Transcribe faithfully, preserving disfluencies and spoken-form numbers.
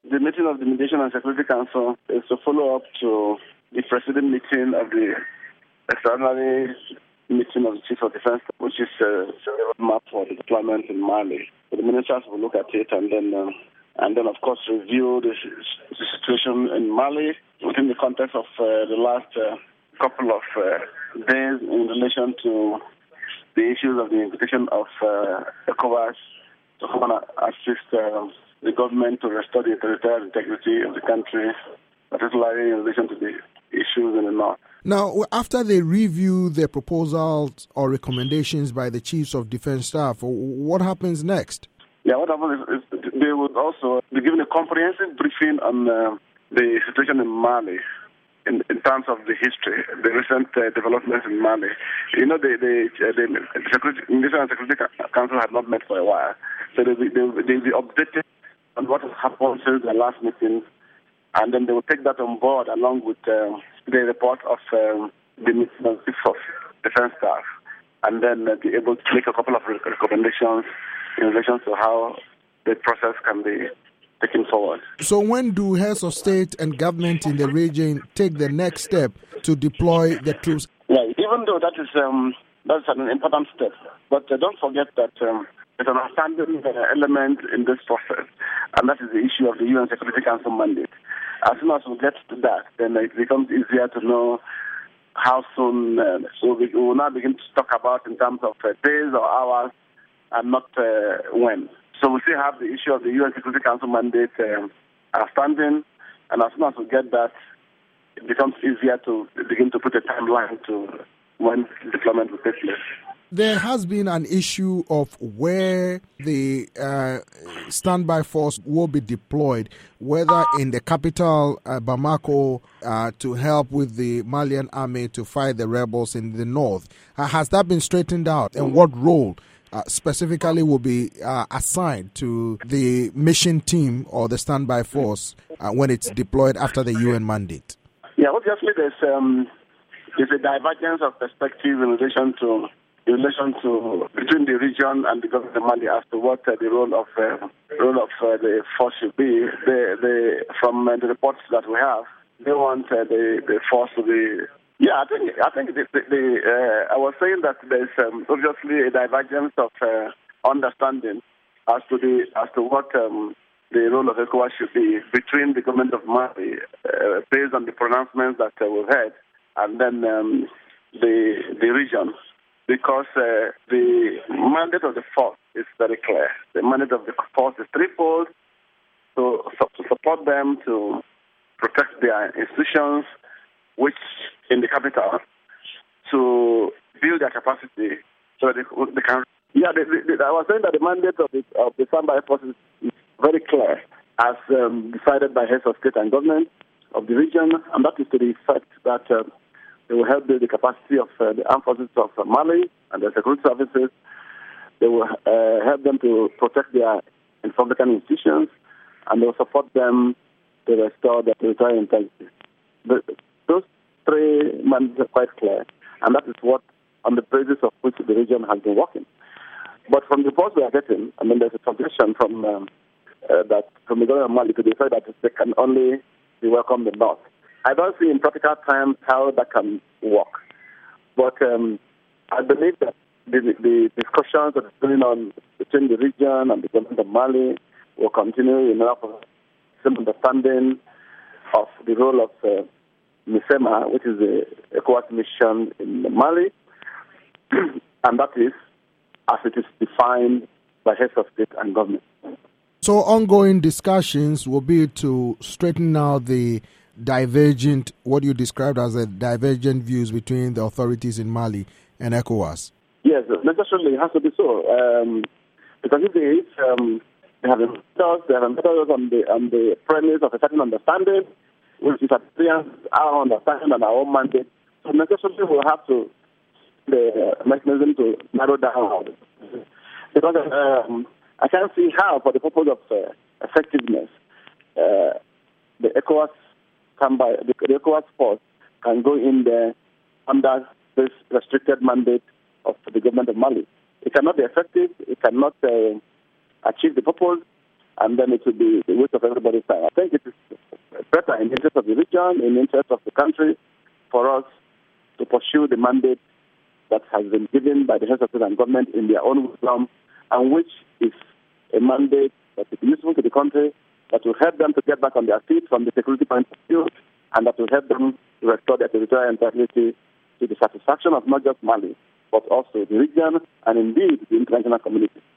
The meeting of the Mediation and Security Council is to follow up to the preceding meeting of the extraordinary meeting of the Chief of Defense, which is uh, a map for the deployment in Mali. So the ministers will look at it and then, uh, and then of course, review the, the situation in Mali within the context of uh, the last uh, couple of uh, days in relation to the issues of the invitation of uh, ECOWAS to come and assist uh, the government to restore the territorial integrity of the country, particularly in relation to the issues in the north. Now, after they review their proposals or recommendations by the Chiefs of Defense Staff, what happens next? Yeah, what happens is, is they would also be given a comprehensive briefing on uh, the situation in Mali in, in terms of the history, the recent uh, developments in Mali. You know, the, the, uh, the, the Security, Mediation and Security Council had not met for a while, so they'll be, they'll, they'll be updated on what has happened since the last meeting, and then they will take that on board along with uh, the report of um, the Chief of Defense Staff, and then uh, be able to make a couple of recommendations in relation to how the process can be taken forward. So when do heads of state and government in the region take the next step to deploy the troops? Yeah, even though that is um, that's an important step, but uh, don't forget that um, there's an outstanding uh, element in this process, and that is the issue of the U N Security Council mandate. As soon as we get to that, then it becomes easier to know how soon uh, so we will now begin to talk about in terms of uh, days or hours and not uh, when. So we still have the issue of the U N Security Council mandate um, outstanding, and as soon as we get that, it becomes easier to begin to put a timeline to when deployment will take place. There has been an issue of where the uh, standby force will be deployed, whether in the capital, uh, Bamako, uh, to help with the Malian army to fight the rebels in the north. Uh, has that been straightened out, and what role uh, specifically will be uh, assigned to the mission team or the standby force uh, when it's deployed after the U N mandate? Yeah, obviously there's, um, there's a divergence of perspective in relation to in relation to between the region and the government of Mali as to what uh, the role of uh, role of uh, the force should be. The, the, from uh, the reports that we have, they want uh, the the force to be. Yeah, I think I think the, the, the uh, I was saying that there's um, obviously a divergence of uh, understanding as to the as to what um, the role of ECOWAS should be between the government of Mali, uh, based on the pronouncements that uh, we've had, and then um, the the region. Because uh, the mandate of the force is very clear. The mandate of the force is threefold: to, to support them, to protect their institutions, which in the capital, to build their capacity so that they, they can. Yeah, the, the, I was saying that the mandate of the, of the standby force is, is very clear, as um, decided by heads of state and government of the region, and that is to the effect that. Uh, They will help build the capacity of uh, the armed forces of uh, Mali and their security services. They will uh, help them to protect their Republican institutions, and they will support them to restore their territorial integrity. The, those three mandates are quite clear, and that is what, on the basis of which the region has been working. But from the reports we are getting, I mean, there's a suggestion from um, uh, that from the government of Mali to decide that they can only be welcomed in the north. I don't see in practical terms how that can work. But um, I believe that the, the discussions that are going on between the region and the government of Mali will continue in order for some understanding of the role of uh, MISEMA, which is the ECOWAS mission in Mali, and that is as it is defined by heads of state and government. So ongoing discussions will be to straighten out the divergent, what you described as a divergent views between the authorities in Mali and ECOWAS? Yes, necessarily it has to be so. Um, because if there is, um, they have inventors, they have inventors on the on the premise of a certain understanding, which is our understanding and our own mandate. So necessarily we'll have to the mechanism to narrow down. Because um, I can't see how, for the purpose of uh, effectiveness, uh, the ECOWAS Can by, the, the ECOWAS force can go in there under this restricted mandate of the government of Mali. It cannot be effective. It cannot uh, achieve the purpose and then it will be the waste of everybody's time. I think it is better in the interest of the region, in the interest of the country, for us to pursue the mandate that has been given by the heads of state and government in their own wisdom, and which is a mandate that is useful to the country, that will help them to get back on their feet from the security point of view, and that will help them to restore their territorial integrity to the satisfaction of not just Mali, but also the region and indeed the international community.